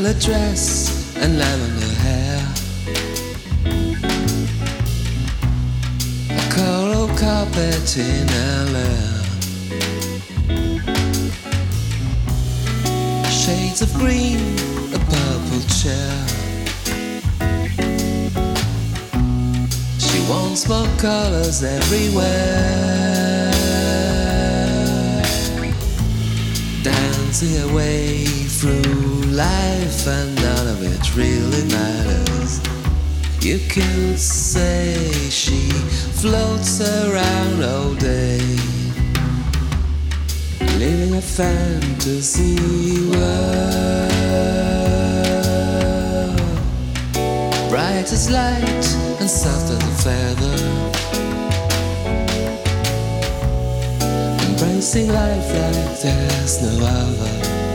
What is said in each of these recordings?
violet dress and lavender hair, a coral carpet in her lair, shades of green, a purple chair. She wants more colors everywhere, dancing away through life and none of it really matters. You could say she floats around all day, living a fantasy world, bright as light and soft as a feather, embracing life like there's no other.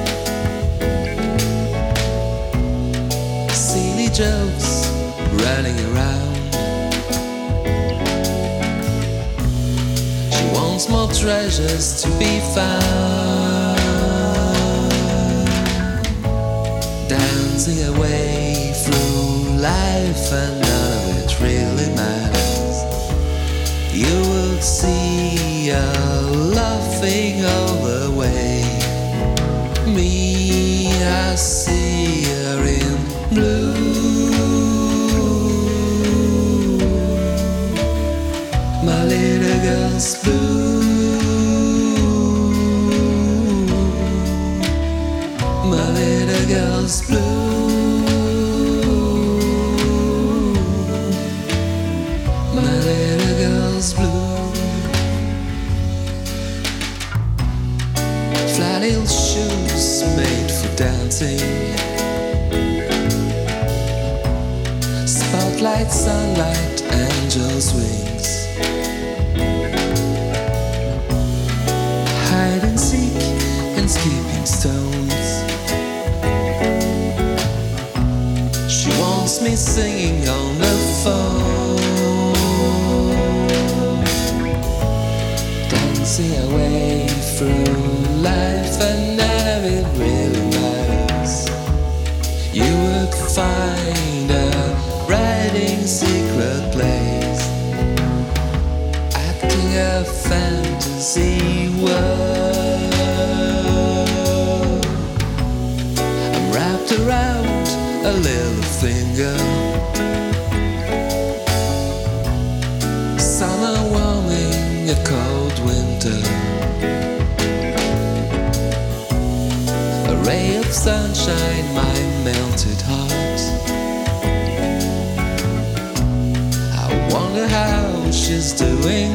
Silly jokes running around, she wants more treasures to be found, dancing away through life and none of it really matters. You will see her laughing all the way. Me, I see her in blue. My little girl's blue. My little girl's blue. My little girl's blue. Flat heel shoes made for dancing, spotlight, sunlight, angel's wings, hide and seek and skipping stones. She wants me singing on the phone, dancing away through life and none of it really matters. You would find her writing secret plays, acting a fantasy world. I'm wrapped around a little finger, summer warming a cold winter, a ray of sunshine, my melted heart. I wonder how she's doing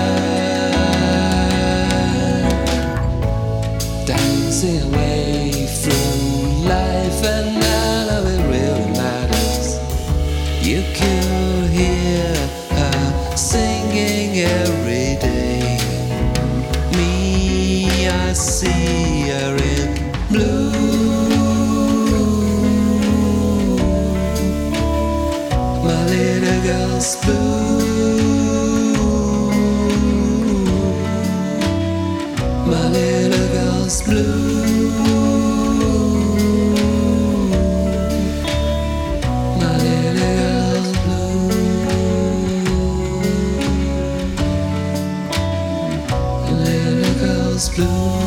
that, dancing away through life and none of it really matters. You could hear her singing every day. Me, I see her in blue. My little girl's blue. My little girl's blue. My little girl's blue. My little girl's blue.